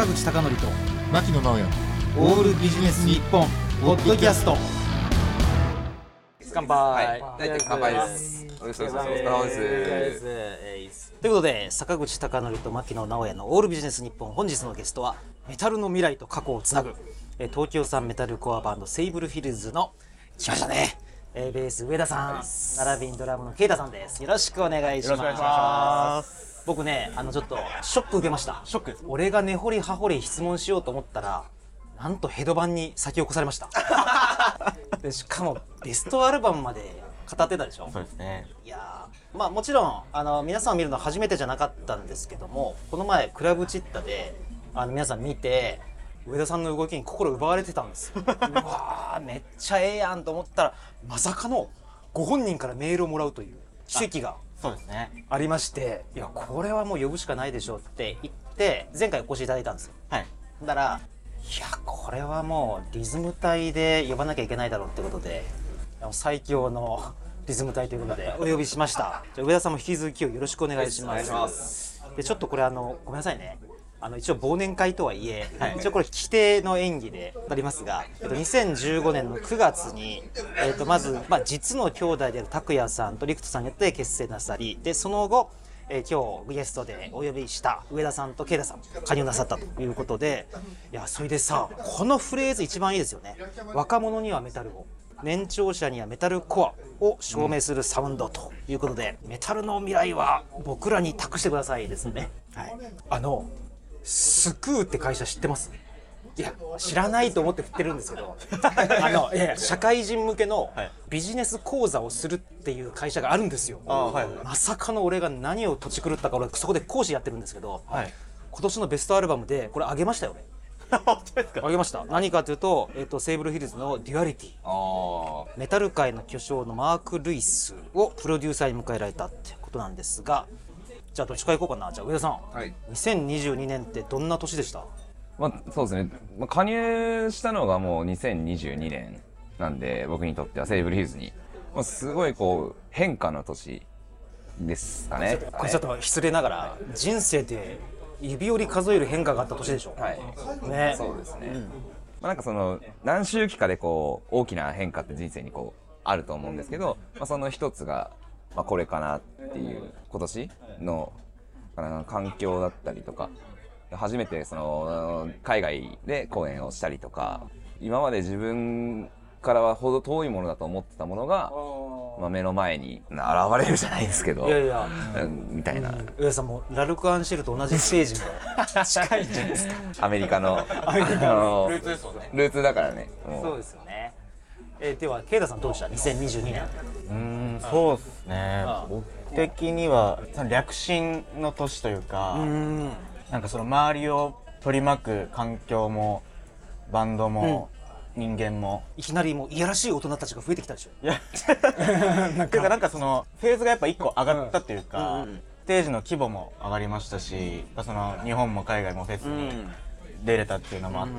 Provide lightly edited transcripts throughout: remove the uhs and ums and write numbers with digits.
坂口孝則と牧野直哉オールビジネス日本ポッドキャスト。 乾杯。 大体乾杯です。お疲れ様です。 ということで、坂口孝則と牧野直哉のオールビジネス日本、本日のゲストはメタルの未来と過去をつなぐ東京産メタルコアバンドセイブルヒルズの来ましたね、ベース上田さん、並びにドラムのケイタさんです。よろしくお願いします。僕ね、ちょっとショック受けました。ショック。俺が根掘り葉掘り質問しようと思ったら、なんとヘドバンに先を越されましたでしかもベストアルバムまで語ってたでしょ。 そうですね。 いやまあもちろん皆さんを見るのは初めてじゃなかったんですけども、この前クラブチッタで皆さん見て上田さんの動きに心奪われてたんですうわめっちゃええやんと思ったら、まさかのご本人からメールをもらうという奇跡がそうですね。 ありまして、いやこれはもう呼ぶしかないでしょうって言って前回お越しいただいたんですよ。 はい。 だからいやこれはもうリズム隊で呼ばなきゃいけないだろうってことで、最強のリズム隊ということでお呼びしました。じゃあ上田さんも引き続きをよろしくお願いします。 お願いします。 でちょっとこれごめんなさいね、一応忘年会とはいえ、一応これ規定の演技でありますが、2015年の9月に、まず、実の兄弟である拓也さんと陸斗さんによって結成なさり、でその後今日ゲストでお呼びした上田さんと慶太さん加入なさったということで、いやそれでさ、このフレーズ一番いいですよね。若者にはメタルを、年長者にはメタルコアを証明するサウンドということで、メタルの未来は僕らに託してくださいですね。はい、スクーって会社知ってます？いや知らないと思って振ってるんですけどいや社会人向けのビジネス講座をするっていう会社があるんですよ。まさかの俺が何を土地狂ったか、俺そこで講師やってるんですけど、今年のベストアルバムでこれあげましたよね本当ですか？あげました。何かというと、セイブルヒルズのデュアリティ、メタル界の巨匠のマーク・ルイスをプロデューサーに迎えられたってことなんですが、じゃあどっちからいこうかな。じゃあ上田さん、2022年ってどんな年でした？ そうですね。加入したのがもう2022年なんで、僕にとってはセイブルヒルズにすごい変化の年ですかね。 これちょっと失礼ながら、人生で指折り数える変化があった年でしょ。ね。 そうですね。なんか何周期かで大きな変化って人生にあると思うんですけど、その一つがこれかなっていう、今年の環境だったりとか、初めて海外で公演をしたりとか、今まで自分からはほど遠いものだと思ってたものが、目の前に現れるじゃないですけど、みたいな。 上田さんもラルク・アンシェルと同じステージも近いんじゃないですかアメリカのルーツですよね。ルーツだからね。 そうですよね。ではケイタさんどうでした2022年？ そうですね、僕的には躍進の年というか、なんか周りを取り巻く環境もバンドも、人間もいきなりもういやらしい大人たちが増えてきたでしょ。いやなんかフェーズがやっぱ一個上がったというか、ステージの規模も上がりましたし、日本も海外もフェスに出れたっていうのもあって、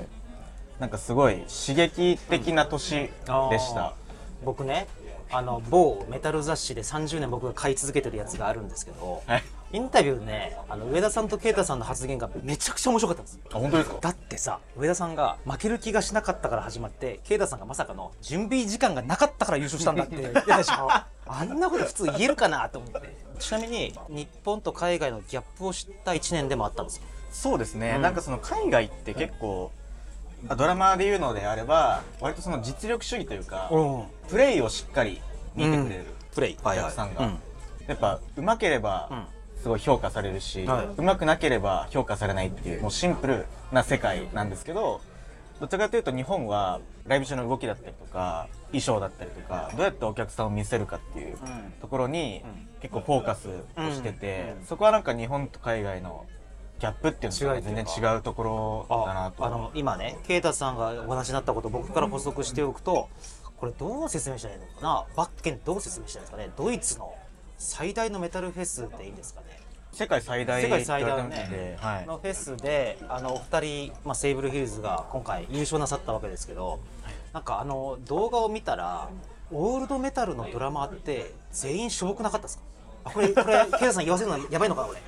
なんかすごい刺激的な年でした。 僕ね、某メタル雑誌で30年僕が買い続けてるやつがあるんですけど、インタビューね、上田さんとケイタさんの発言がめちゃくちゃ面白かったんです。 本当ですか？ だってさ、上田さんが負ける気がしなかったから始まって、ケイタさんがまさかの準備時間がなかったから優勝したんだって言ってたでしょあんなこと普通言えるかなと思って。ちなみに日本と海外のギャップを知った1年でもあったんですよ。 そうですね、なんか海外って結構、ドラマーで言うのであれば割と実力主義というか、プレイをしっかり見てくれるお客さんが、やっぱ上手ければすごい評価されるし、上手くなければ評価されないっていう、もうシンプルな世界なんですけど、どちらかというと日本はライブ中の動きだったりとか衣装だったりとか、どうやってお客さんを見せるかっていうところに結構フォーカスをしてて、そこはなんか日本と海外のギャップっていうのが全然違うところだなと。 今ね、ケイタさんがお話になったことを僕から補足しておくと、これどう説明したらいいのかな。バッケンどう説明したらいいんですかね。ドイツの最大のメタルフェスっていいんですかね。 世界最大のね、のフェスでお二人、セイブルヒルズが今回優勝なさったわけですけど、なんか動画を見たらオールドメタルのドラマーって全員しょぼくなかったですか？これケイタさん言わせるのやばいのかな。俺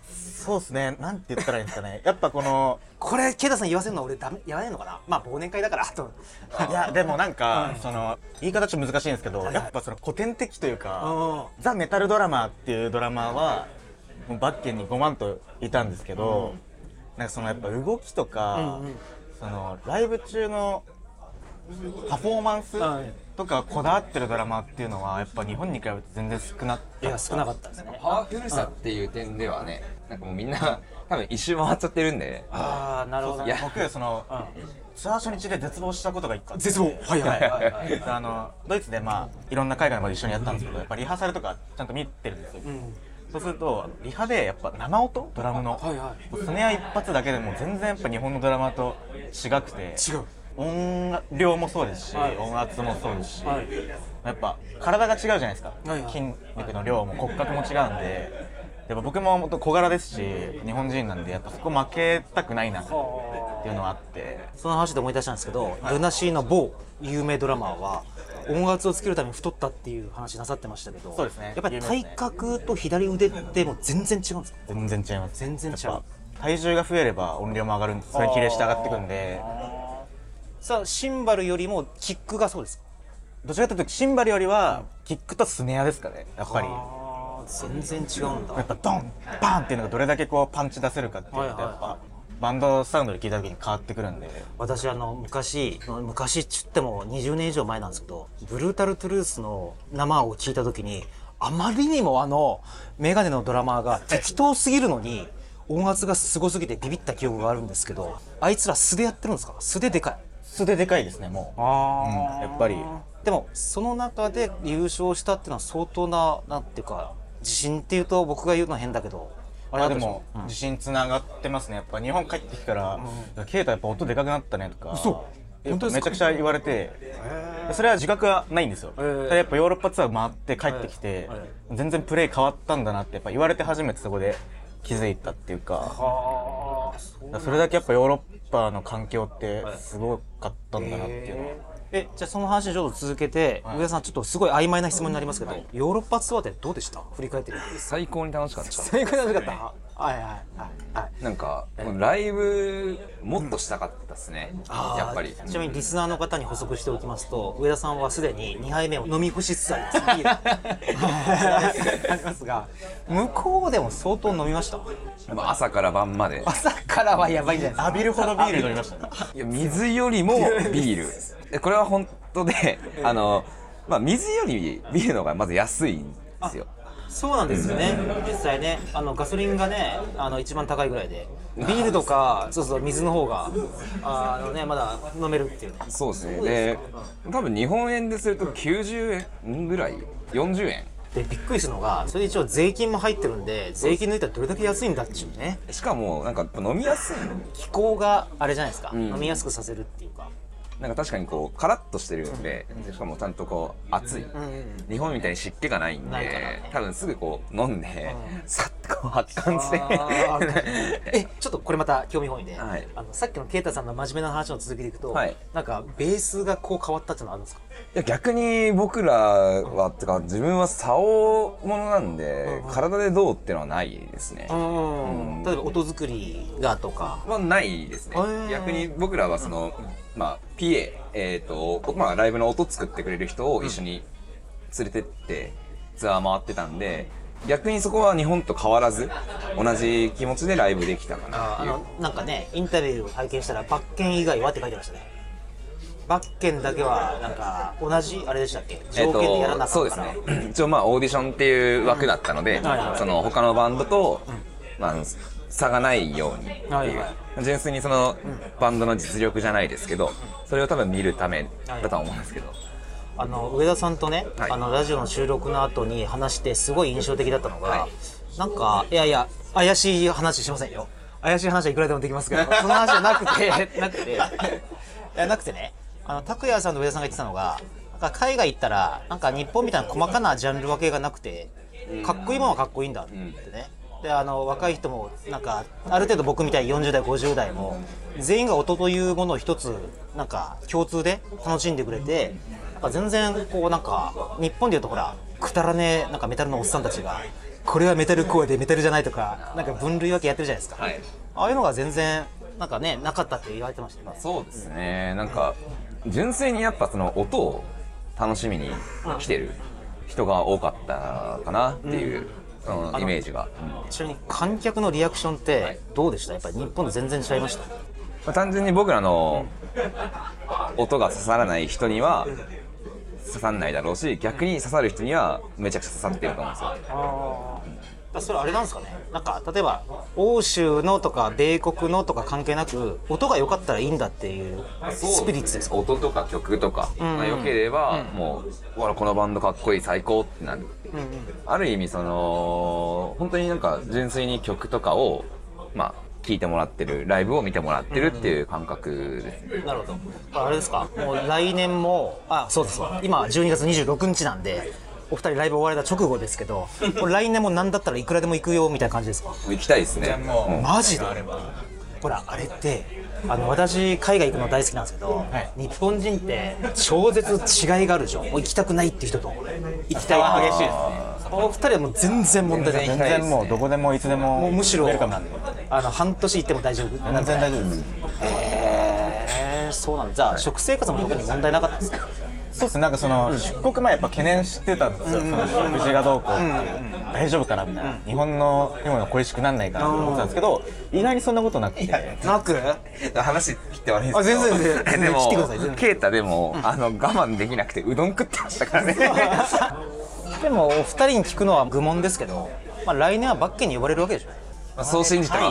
そうですね、なんて言ったらいいんですかね、やっぱこのこれケイタさん言わせるの俺やらないのかな。まあ忘年会だからといやでもなんか、その言い方ちょっと難しいんですけど、やっぱその古典的というか、ザ・メタルドラマーっていうドラマーはもうバッケンに5万といたんですけど、なんかそのやっぱ動きとか、そのライブ中のパフォーマンスとかこだわってるドラマーっていうのはやっぱ日本に比べて全然少なかった。 少なかったですね。 パワフルさっていう点ではね、なんかもうみんな多分一周回っちゃってるんで。 ああなるほど。 いや僕その、ツアー初日で絶望したことが一個あって、 絶望はいはいはいドイツでまあいろんな海外の場で一緒にやったんですけど、やっぱリハーサルとかちゃんと見てるんですよ、そうするとリハでやっぱ生音ドラムの、スネア一発だけでも全然やっぱ日本のドラマと違くて、音量もそうですし、音圧もそうですし、やっぱ体が違うじゃないですか、筋肉の量も骨格も違うんで、やっぱ僕ももっと小柄ですし日本人なんで、やっぱそこ負けたくないなっていうのはあって、 その話で思い出したんですけど、ルナシーの某有名ドラマーは音圧をつけるために太ったっていう話なさってましたけど、 そうですね、 やっぱり体格と左腕ってもう全然違うんですか。 全然違います。 全然違う。 やっぱ体重が増えれば音量も上がるんで、それに比例して上がってくんで。 さあシンバルよりもキックがそうですか。 どちらかというとシンバルよりはキックとスネアですかね、やっぱり。 全然違うんだ。 やっぱドンバンっていうのがどれだけこうパンチ出せるかっていうのと、やっぱバンドサウンドで聞いた時に変わってくるんで。 私昔っつっても20年以上前なんですけど、ブルータルトゥルースの生を聞いた時に、あまりにもメガネのドラマーが適当すぎるのに音圧がすごすぎてビビった記憶があるんですけど、あいつら素でやってるんですか。素ででかい。 素ででかいですね、もう。やっぱりでもその中で優勝したっていうのは相当な、なんていうか自信っていうと僕が言うのは変だけど、 あれでも自信つながってますね。やっぱ日本帰ってきたら「ケイタやっぱ音でかくなったね」とかめちゃくちゃ言われて、それは自覚はないんですよ。ただやっぱヨーロッパツアー回って帰ってきて全然プレー変わったんだなってやっぱ言われて初めてそこで気づいたっていうか、それだけやっぱヨーロッパの環境ってすごかったんだなっていうのは。 じゃあその話ちょっと続けて、上田さんちょっとすごい曖昧な質問になりますけど、ヨーロッパツアーってどうでした？振り返ってみて。 最高に楽しかった。 最高に楽しかった。はいはいはい。 なんかライブもっとしたかったですね、やっぱり。 ちなみにリスナーの方に補足しておきますと、上田さんはすでに2杯目を飲み干しつつありますありますが、向こうでも相当飲みました。 朝から晩まで。 朝からはやばいんじゃないですか。 浴びるほどビール飲みましたね。 いや水よりもビールこれは本当で水よりビールの方がまず安いんですよ。 そうなんですよね、実際ね、ガソリンがね一番高いぐらいで、ビールとかそう水の方がまだ飲めるっていうね。 そうですね。で多分日本円ですると90円ぐらい、40円で、びっくりするのが、それで一応税金も入ってるんで、税金抜いたらどれだけ安いんだっていうね。 しかもなんか飲みやすい、 気候があれじゃないですか、飲みやすくさせるっていうか。 なんか確かにこうカラッとしてるんで、しかもちゃんとこう熱い、日本みたいに湿気がないんで、多分すぐこう飲んで、さっとこう発汗してちょっとこれまた興味本位で、 はい、 さっきのケイタさんの真面目な話の続きでいくと、 はい、 なんかベースがこう変わったっていうのはあるんですか？ いや逆に僕らはってか自分は竿物なんで、体でどうっていうのはないですね。 例えば音作りがとかはないですね。逆に僕らはそのPA、ライブの音作ってくれる人を一緒に連れてってツアー回ってたんで、逆にそこは日本と変わらず同じ気持ちでライブできたかなっていう。 なんかね、インタビューを拝見したらバッケン以外はって書いてましたね。バッケンだけはなんか同じあれでしたっけ、条件でやらなかったから。 そうですね。一応オーディションっていう枠だったので、その他のバンドと差がないようにっていう、純粋にそのバンドの実力じゃないですけど、それを多分見るためだとは思うんですけど、 上田さんとね、ラジオの収録の後に話してすごい印象的だったのが、なんかいや怪しい話しませんよ、怪しい話はいくらでもできますけどその話じゃなくてね、拓哉さんと上田さんが言ってたのが、なんか海外行ったらなんか日本みたいな細かなジャンル分けがなくて、かっこいいものはかっこいいんだってね。で若い人もなんかある程度僕みたいに40代50代も全員が音というものを一つなんか共通で楽しんでくれて、なんか全然こうなんか日本でいうとほらくだらねえなんかメタルのおっさんたちがこれはメタルコアでメタルじゃないとかなんか分類分けやってるじゃないですか、 はい、 ああいうのが全然なんかねなかったって言われてましたね。 そうですね、なんか純粋にやっぱその音を楽しみに来てる人が多かったかなっていう、イメージが、 ちなみに観客のリアクションってどうでした？やっぱり日本と全然違いました？ 単純に僕らの音が刺さらない人には刺さんないだろうし、逆に刺さる人にはめちゃくちゃ刺さってると思うんですよ。 それあれなんですかね、なんか例えば欧州のとか米国のとか関係なく音が良かったらいいんだっていうスピリッツですか？ 音とか曲とかが良ければ、もうわらこのバンドかっこいい最高ってなる、ある意味その本当になんか純粋に曲とかをまあ聴いてもらってる、ライブを見てもらってるっていう感覚ですね。 なるほど。あれですか、もう来年もそうですわ、今12月26日なんでお二人ライブ終われた直後ですけど、これ来年も何だったらいくらでも行くよみたいな感じですか？ 行きたいですね。 マジで？ほらあれって私海外行くの大好きなんですけど、日本人って超絶違いがあるでしょ。もう行きたくないっていう人と行きたいが激しいですね。お二人はもう全然問題ない。 全然もうどこでもいつでも、 もうむしろウェルカムなんで半年行っても大丈夫。 全然大丈夫です。 そうなんだ。じゃあ食生活も特に問題なかったですか？ そうですね、なんかその出国前やっぱ懸念してたんですよ、その食事がどうこうっていう、大丈夫かなみたいな、日本の日本が恋しくならないかなと思ってたんですけど、意外にそんなことなくて。 なく？ 話切って悪いんですけど、 全然でも切ってください。全然ケイタでも、我慢できなくてうどん食ってましたからね。 でもお二人に聞くのは愚問ですけど、来年はバッケンに呼ばれるわけでしょ。 そう信じてます。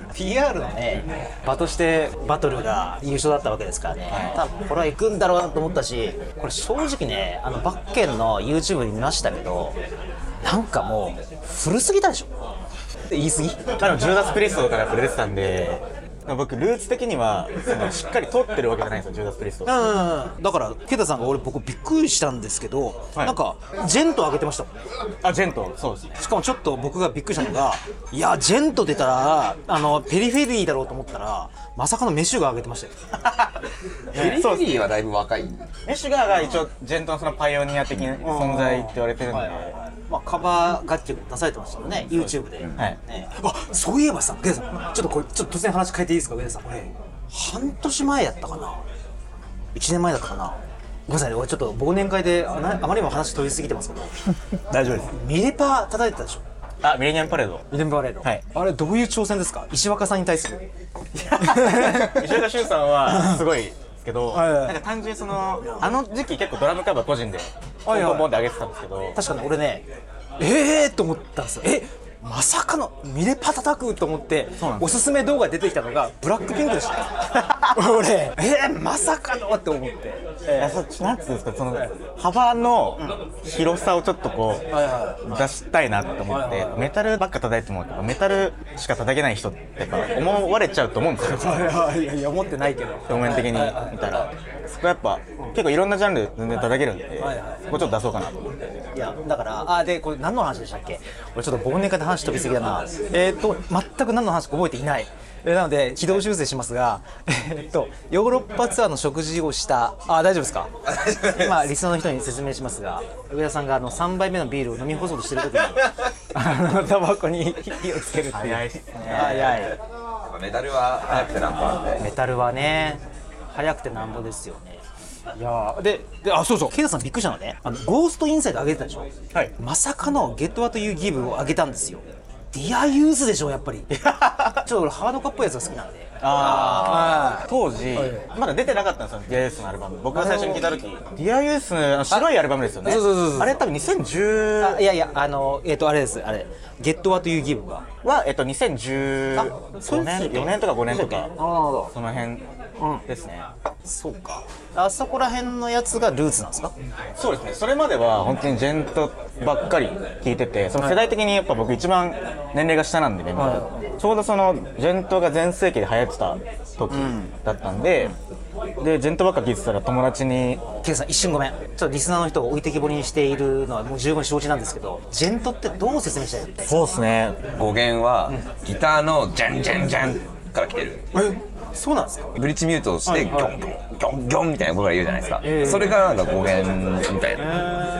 PR のね場としてバトルが優勝だったわけですからね、多分これは行くんだろうなと思ったし、これ正直ねバッケンの YouTube に見ましたけど、なんかもう古すぎたでしょ。言い過ぎ？ ジューダス・プリストから出てたんで、僕ルーツ的にはそのしっかり通ってるわけじゃないんですよ、ジューダス・プリスト。 だからケイタさんが僕びっくりしたんですけど、なんかジェント上げてましたもんね。 ジェント、そうですね。 しかもちょっと僕がびっくりしたのが、いやジェント出たらペリフェリーだろうと思ったら、まさかのメシュガー上げてましたよ。 ペリフェリーはだいぶ若い。 メシュガーが一応ジェントのそのパイオニア的な存在って言われてるんで、 カバー楽曲出されてましたよね、YouTube で。そういえばさ、上田さん、ちょっと突然話変えていいですか、上田さん。これ半年前やったかな、1年前だったかな。ごめんなさい、俺ちょっと忘年会であまりにも話取りすぎてますけど大丈夫です。 ミレパ叩いてたでしょ。 ミレニアムパレード。 ミレニアムパレード、はい、あれどういう挑戦ですか、石若さんに対する。 石若俊さんはすごいですけど、なんか単純にその時期結構ドラムカバー個人でポンポンで上げてたんですけど、 確かに俺ねと思ったんですよ。まさかのミレパ叩くと思って、おすすめ動画出てきたのがブラックピンクでした俺まさかのって思って、 なんていうんですか、その幅の広さをちょっとこう出したいなと思って、メタルばっか叩いてもメタルしか叩けない人ってやっぱ思われちゃうと思うんですよ。 いや思ってないけど、 表面的に見たらそこやっぱ結構いろんなジャンル全然叩けるんで、そこちょっと出そうかなと思って。 いやだからでこれ何の話でしたっけ。俺ちょっと忘年会で話飛びすぎだな。全く何の話か覚えていない。なので軌道修正しますが、ヨーロッパツアーの食事をした大丈夫ですか。今リスナーの人に説明しますが、上田さんが3杯目のビールを飲み干そうとしてる時にタバコに火をつけるっていう。早いですね。早い。 メダルは早くてなんぼなんで。 メタルはね早くてなんぼですよね。いやでそうそう、ケイタさんびっくりしたのね、ゴーストインサイド上げてたでしょ。まさかのゲットワトユーギブを上げたんですよ。ディアユースでしょ、やっぱり。ちょっと俺ハードカップやつが好きなんで。 当時まだ出てなかったんですよ、ディアユースのアルバム。僕が最初に聞いた時、ディアユースの白いアルバムですよね。あれ多分2010、 いやあれです、あれゲットワトユーギブは 2014年とか5年とかその辺ですね。 そうか、あそこら辺のやつがルーツなんですか。 そうですね。それまでは本当にジェントばっかり聞いてて、その世代的にやっぱ僕一番年齢が下なんでね、ちょうどそのジェントが全盛期で流行ってた時だったんで、でジェントばっか聞いてたら友達にケイさん一瞬ごめん、ちょっとリスナーの人を置いてきぼりにしているのはもう十分承知なんですけど、ジェントってどう説明したらいいの。 そうですね、 語源はギターのジャンジャンジャンから来てる。 そうなんですか。 ブリッジミュートをしてギョンギョンギョンギョンみたいなことが言うじゃないですか、それがなんか語源みたいな。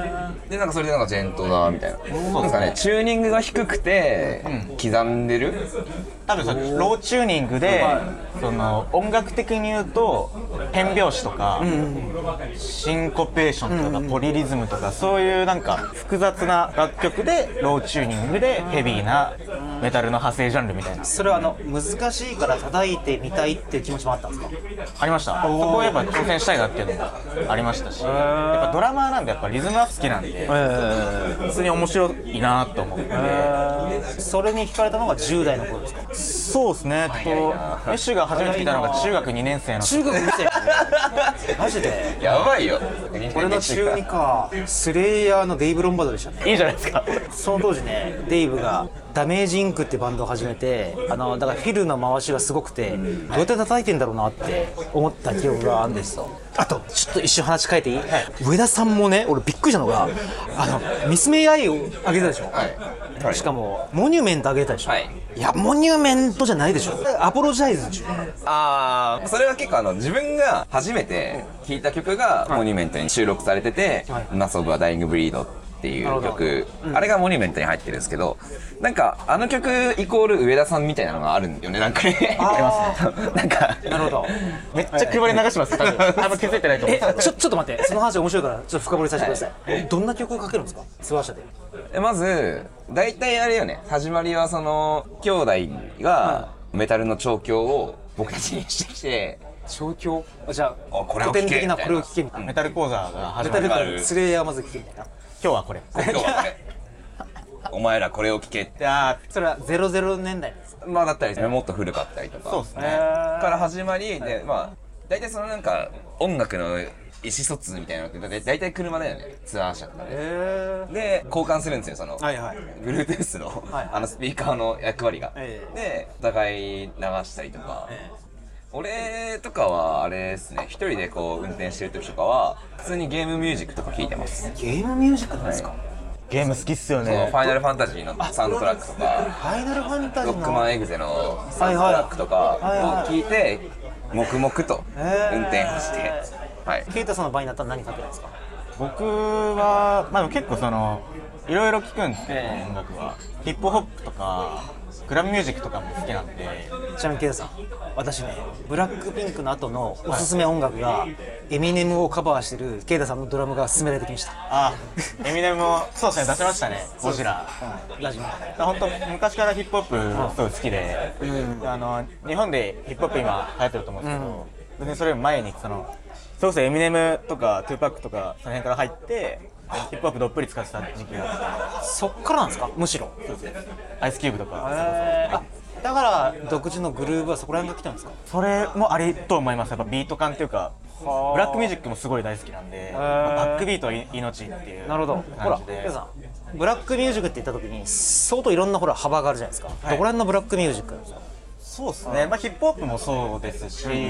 でなんかそれでなんかジェントだみたいな、なんですかね、チューニングが低くて刻んでる、 多分そのローチューニングで、その音楽的に言うと変拍子とか、シンコペーションとか、ポリリズムとか、そういうなんか複雑な楽曲でローチューニングでヘビーなメタルの派生ジャンルみたいな。 それは難しいから叩いてみたいっていう気持ちもあったんですか？ ありました。そこはやっぱ挑戦したいなっていうのもありましたし、やっぱドラマーなんでやっぱリズムは好きなんで、普通に面白いなと思って、 それに惹かれたのが10代の頃ですか？ そうですね。メッシュが初めて来たのが中学2年生の時。 中学2年生マジでやばいよ。 俺の中2か。スレイヤーのデイブ・ロンバードでしたね。 いいじゃないですか。 その当時ね、デイブがダメージインクってバンドを始めて、だからフィルの回しがすごくて、どうやって叩いてんだろうなって思った記憶があるんですよ。あとちょっと一瞬話変えていい？上田さんもね、俺びっくりしたのがミスメイアイをあげたでしょ、しかもモニュメントあげたでしょ、いやモニュメントじゃないでしょ、アポロジャイズでしょ。 それは結構自分が初めて聴いた曲がモニュメントに収録されてて「ナス・オブ・ア・ダイイング・ブリード」っていう曲、あれがモニュメントに入ってるんですけど、なんか曲イコール上田さんみたいなのがあるんよね、なんかね。ありますね。なんかなるほど。 めっちゃ配り流します。多分気づいてないと思う。 ちょっと待って、その話面白いからちょっと深掘りさせてください。どんな曲をかけるんですか、ツアー車で？ まず大体あれよね、始まりはその兄弟がメタルの調教を僕たちにしてきて、 調教、じゃあこれを聴け古典的なこれを聴けみたいな。 メタル講座が始まる。 メタルからスレイヤーまず聴けみたいな。 今日はこれ。 今日はこれお前らこれを聴けって。 それは00年代ですか？ まあだったりですね、もっと古かったりとか、 そうですね。 から始まりで、まあ大体そのなんか音楽の意思疎通みたいなのって大体車だよね、ツアー車とかで。で交換するんですよ、その Bluetooth のスピーカーの役割が。でお互い流したりとか。俺とかはあれですね、一人でこう運転してる時とかは普通にゲームミュージックとか聴いてます。 ゲームミュージックなんですか？ ゲーム好きっすよフね。 ァイナルファンタジーのサウンドトラックとか、 ファイナルファンタジーのロックマンエグゼのサウンドトラックとかを聴いて黙々と運転をして、 ケイタさんの場合になったら何かけるんですか？ 僕はまあ結構いろいろ聴くんですけど、音楽はヒップホップとかクラブミュージックとかも好きなんで。 ちなみにケイタさん、私ね、ブラックピンクの後のおすすめ音楽がエミネムをカバーしてるケイタさんのドラムが勧められてきました。 エミネムもそうですね、出しましたね、ゴジラ。 ラジオ本当昔からヒップホップすごい好きで、日本でヒップホップ今流行ってると思うんですけど、別にそれより前にそうですね、エミネムとかトゥーパックとかその辺から入ってヒップホップどっぷり使ってた時期があって。 そっからなんですか？むしろアイスキューブとか。 だから独自のグルーブはそこら辺が来たんですか？ それもありと思います。やっぱビート感っていうか、ブラックミュージックもすごい大好きなんで、バックビートは命っていうなるほど。ほら、ケイタさん、ブラックミュージックって言った時に相当いろんな幅があるじゃないですか。どこら辺のブラックミュージックなんですか？ そうですね、ヒップホップもそうですし、フ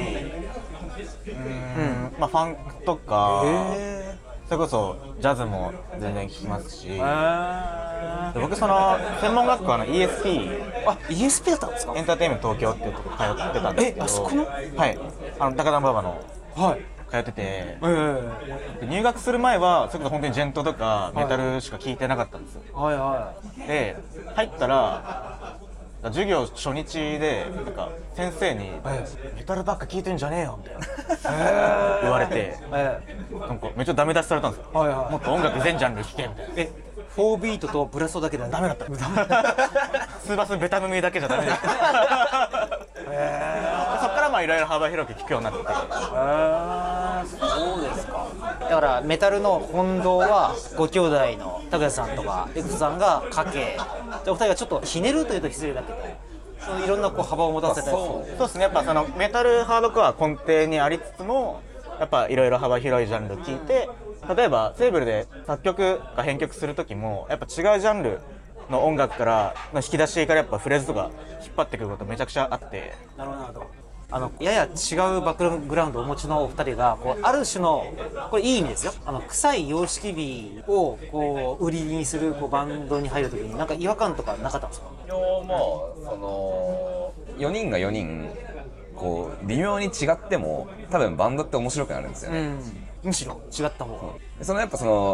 ァンクとか、それこそジャズも全然聴きますし、僕専門学校 ESP だったんですか？ エンターテインメント東京っていうとこ通ってたんですけど、 あそこの？ はい、高田馬場の通ってて、入学する前はそれこそ本当にジェントとかメタルしか聴いてなかったんですよ。で入ったら授業初日でなんか先生に「メタルばっか聴いてんじゃねえよ」みたいな言われて、なんかめっちゃダメ出しされたんですよ。もっと音楽全ジャンル聴けみたいな。 4ビートとブラストだけではダメだった。 ツーバスベタ耳だけじゃダメだった。そっからいろいろ幅広く聴くようになって。 そうですか。だからメタルの本道はご兄弟の拓也さんとかエクソさんが家系、お二人がちょっとひねるというと失礼だけど、いろんな幅を持たせたり。 そうですね、やっぱメタルハードコア根底にありつつも、やっぱいろいろ幅広いジャンル聴いて、例えばセーブルで作曲か編曲する時もやっぱ違うジャンルの音楽からの引き出しからやっぱフレーズとか引っ張ってくることめちゃくちゃあって。 なるほど。やや違うバックグラウンドをお持ちのお二人がある種の、これいい意味ですよ、臭い様式美を売りにするバンドに入るときになんか違和感とかなかったんですか？ 4人が4人微妙に違っても多分バンドって面白くなるんですよね。 むしろ違った方がやっぱ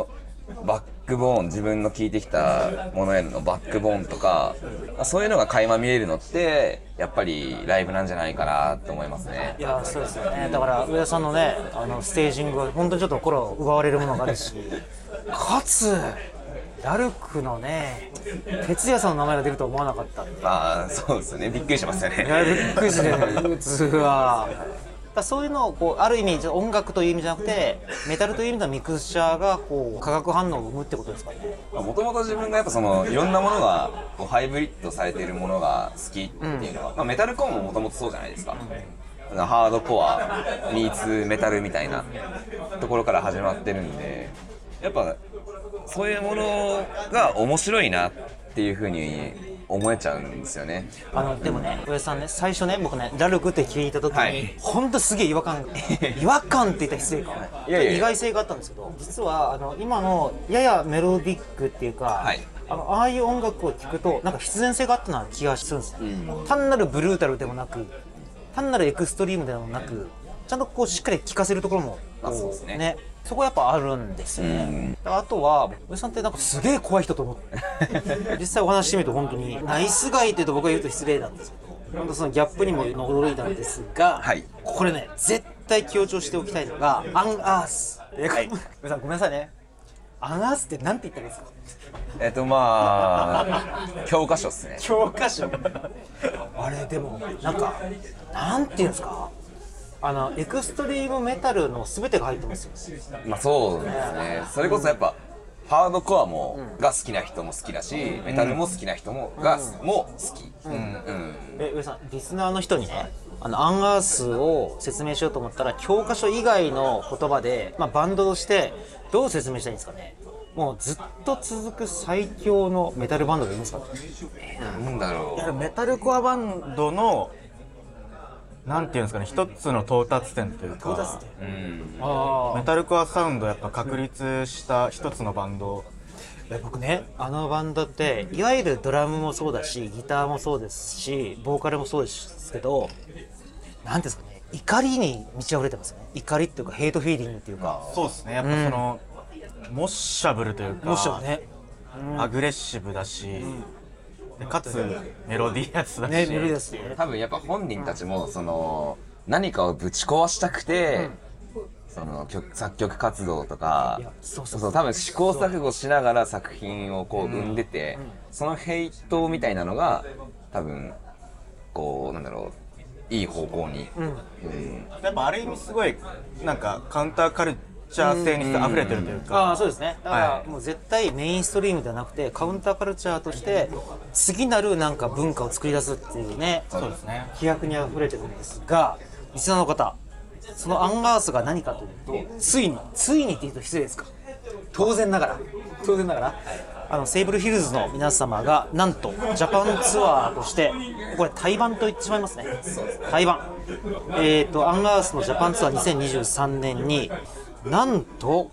バックボーン、自分の聴いてきたものへのバックボーンとか、そういうのが垣間見えるのってやっぱりライブなんじゃないかなと思いますね。 いやそうですよね。だから上田さんのねステージングは本当にちょっと心を奪われるものがあるし、かつラルクのね哲也さんの名前が出るとは思わなかった。 ああそうですね、びっくりしますよね。 いやびっくりしてね普通は。そういうのをこうある意味音楽という意味じゃなくてメタルという意味のミクスチャーがこう化学反応を生むってことですかね。 もともと自分がやっぱそのいろんなものがこうハイブリッドされているものが好きっていうのは、メタルコアももともとそうじゃないですか。ハードコアミーツメタルみたいなところから始まってるんで、やっぱそういうものが面白いなっていうふうに思えちゃうんですよね。 でもね、上田さんね、最初ね、僕ね、ラルクって聞いた時に、 はい、 ほんとすげえ違和感って言ったら失礼か、意外性があったんですけど、実は今のややメロディックっていうか、はい、ああいう音楽を聴くとなんか必然性があったような気がするんですよ、単なるブルータルでもなく、単なるエクストリームでもなく、ちゃんとこうしっかり聴かせるところもそうですね。 そこやっぱあるんですよね。あとは上さんってなんかすげえ怖い人と思って実際お話してみると本当にナイスガイって言うと僕が言うと失礼なんですけど、本当そのギャップにも驚いたんですが、はい、これね絶対強調しておきたいのがアンアース。はい、上さんごめんなさいね。アンアースってなんて言ったらいいですか？ まあ教科書っすね。 教科書あれでもなんかなんていうんですか、エクストリームメタルの全てが入ってますよ。 まあそうですね。それこそやっぱハードコアもが好きな人も好きだし、メタルも好きな人もがも好き。 上さん、リスナーの人にね、アンアースを説明しようと思ったら教科書以外の言葉で、バンドとしてどう説明したらいいんですかね。もうずっと続く最強のメタルバンドでいいんですかね。 なんだろう。 いやメタルコアバンドのなんていうんですかね、一つの到達点というか、メタルコアサウンドやっぱ確立した一つのバンド。 僕ね、バンドっていわゆるドラムもそうだしギターもそうですしボーカルもそうですけど、なんですかね、怒りに満ち溢れてますよね。怒りっていうかヘイトフィーリングっていうか、 そうですね、やっぱその、モッシャブルというか、 モッシャブルね、 アグレッシブだし、でかつメロディアスだし、 メロディアスね。 多分やっぱ本人たちもその何かをぶち壊したくて、その作曲活動とか、そう多分試行錯誤しながら作品をこう生んでて、そのヘイトみたいなのが多分こうなんだろう、いい方向に、 やっぱある意味すごいなんかカウンターカルチャー性に溢れてるというか、 そうですね。だからもう絶対メインストリームではなくてカウンターカルチャーとして次なるなんか文化を作り出すっていうね、 そうですね、 飛躍に溢れてるんですが、リスナーの方、そのアンアースが何かというと、ついにって言うと失礼ですか、当然ながらセイブルヒルズの皆様がなんとジャパンツアーとして、これ対バンと言ってしまいますね。対バン、アンアースのジャパンツアー2023年になんと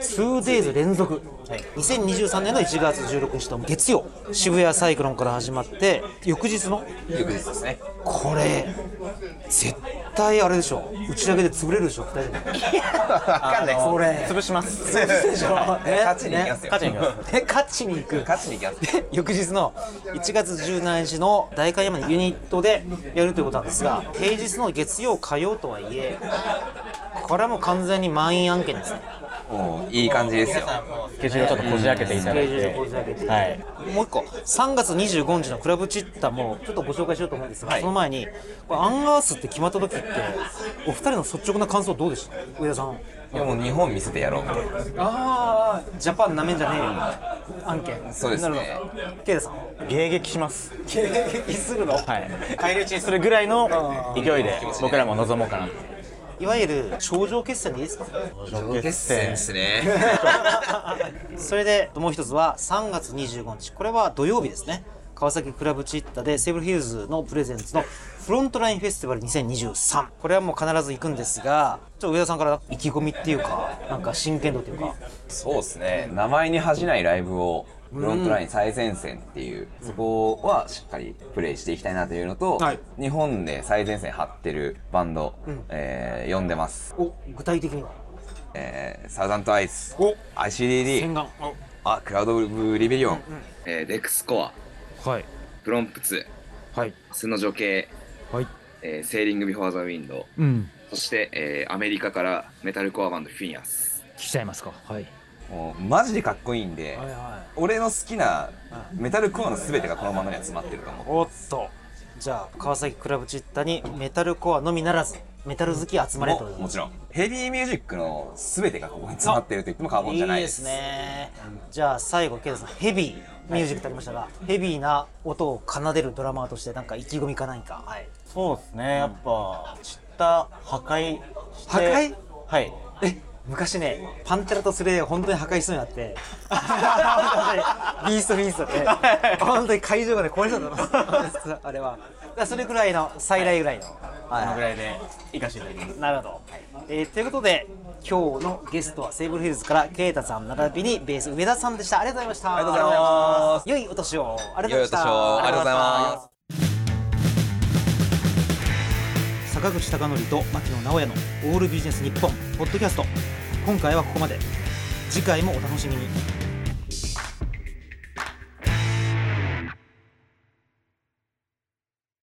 2days 連続、2023年の1月16日と月曜、渋谷サイクロンから始まって翌日ですね。 これ絶対あれでしょ、打ち上げで潰れるでしょ2人で。 分かんない、 これ潰します。 潰すでしょ。 勝ちに行きますよ。 勝ちに行く。翌日の1月17日の代官山のユニットでやるということなんですが、平日の月曜火曜とはいえこれはもう完全に満員案件ですね。 もういい感じですよ。 スケジュールをちょっとこじ開けていただいて、 もう一個3月25日のクラブチッタもちょっとご紹介しようと思うんですが、その前にこれアンアースって決まった時ってお二人の率直な感想どうでした？上田さん。 いやもう日本見せてやろうみたいな。 ジャパンなめんじゃねえよ案件。 そうですね。 ケイダさん。 迎撃します。 迎撃するの？ 返り討ちにするぐらいの勢いで僕らも臨もうかな。 いわゆる頂上決戦でいいですか？ 頂上決戦ですね。 それでもう一つは3月25日、これは土曜日ですね。川崎クラブチッタでセーブルヒルズのプレゼンツのフロントラインフェスティバル2023、これはもう必ず行くんですが、ちょっと上田さんから意気込みっていうか、なんか真剣度っていうか。 そうですね、名前に恥じないライブをフロントライン最前線っていう、そこはしっかりプレイしていきたいなというのと、日本で最前線張ってるバンド、呼んでます。 具体的にはサウザントアイス、 お ICDD、 洗顔クラウドオブリベリオン、 デクスコア、 はいプロンプツ、 はいスの女系、 はいセーリングビフォーザウィンドウ、そして、アメリカからメタルコアバンドフィニアス。 聞きちゃいますか。はいもうマジでかっこいいんで、 は俺の好きなメタルコアの全てがこのバンドには詰まってると思う。 おっと、じゃあ川崎クラブチッタにメタルコアのみならずメタル好き集まれと。 もちろんヘビーミュージックの全てがここに詰まってると言っても過言じゃないです。 いいですね。じゃあ最後ケイタさん、ヘビーミュージックとありましたが、ヘビーな音を奏でるドラマーとしてなんか意気込みか何か。はい。 そうですね、やっぱチッタ破壊して破壊？ はい。 昔ね、パンテラとスレイが本当に破壊しそうになってビーストって本当に会場がね壊れそうだったあれは。だからそれぐらいの最大ぐらいの、 このぐらいで行かせていただきます。 なるほど。ということで今日のゲストはセーブルヒルズからケイタさん並びにベース上田さんでした。ありがとうございました。 ありがとうございます。 良いお年を。ありがとうございました。 良いお年を。ありがとうございます。 坂口孝則と牧野直哉のオールビジネス日本ポッドキャスト、今回はここまで。次回もお楽しみに。